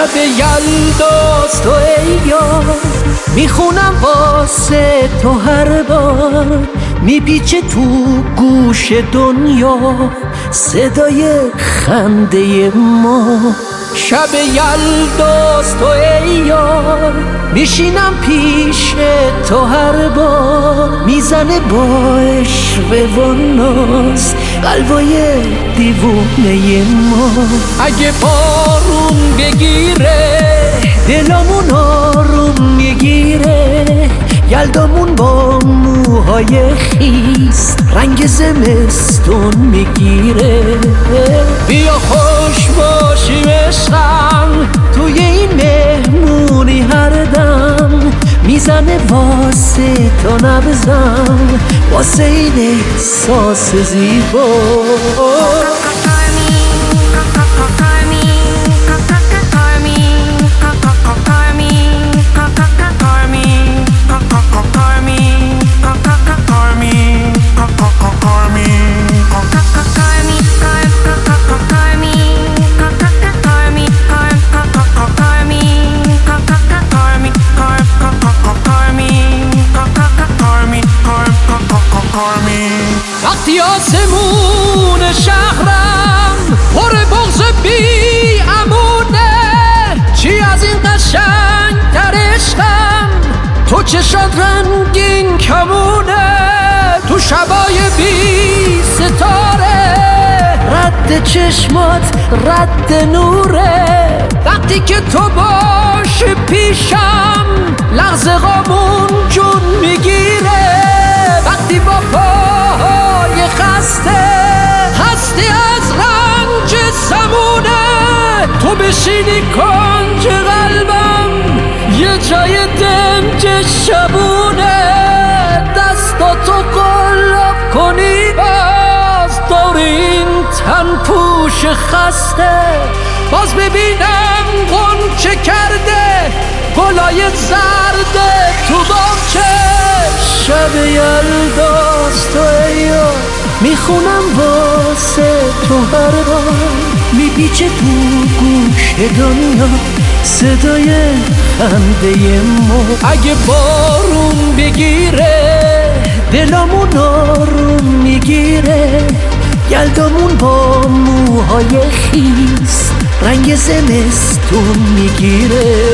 شب یلداست و ای یار، میخونم واسه تو هر بار، میپیچه تو گوش دنیا صدای خنده ما. شب یلداست و ای یار، میشینم پیش تو هر بار، میزنه با عشق و ناز قلبای دیوونه ما. اگه بارون بگیره دلمون آروم میگیره، یلدامون با موهای خیس رنگ زمستون میگیره. بیا خوش باشیم عشقم توی این مهمونی هر دم، میزنه واسه تو نبزم واسه این احساس زیبا. وقتی آسمون شهرم پر بغض بی امونه، چی از این قشنگ در عشقم تو چشات رنگین کمونه. تو شبای بی ستاره رد چشمات رد نوره، وقتی که تو باش پیشم لحظه غمون جون میگیره. وقتی با پاهای خسته از رنج سمونه، تو بشینی کنج قلبم یه جای دنج شبونه، دستاتو قلاب کنی باز دور این تن پوش خسته، باز ببینم غنچه کرده گلای زرد تو باغچه. شب یلداست و ای یار، میخونم واسه تو هر بار، میپیچه تو گوش دنیا صدای خنده ما. اگه بارون بگیره دلمون آروم میگیره، یلدامون با موهای خیس رنگ زمستون میگیره.